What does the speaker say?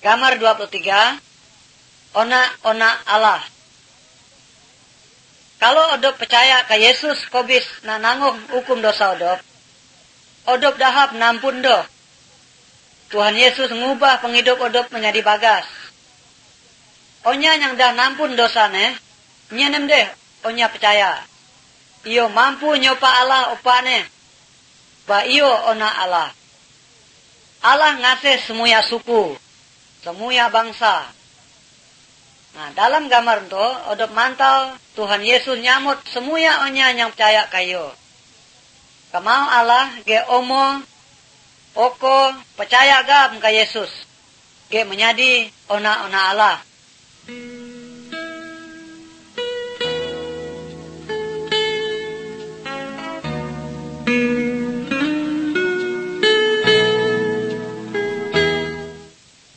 Gambar 23. Ona Allah. Kalau odop percaya ke Yesus kobis na nanggung hukum dosa odop dahap nampun do. Tuhan Yesus ngubah penghidup odop menjadi bagas. Onya yang dah nampun dosane, nyenem deh onya percaya. Iyo mampu nyopa Allah opane. Ba iyo ona Allah. Allah ngasih semua suku, semua bangsa. Nah, dalam gambar itu, odop mantal, Tuhan Yesus nyamut semua onya yang percaya kayo. Kamau Allah, ge omong, oko, percaya gam ke Yesus. Ge menjadi ona Allah.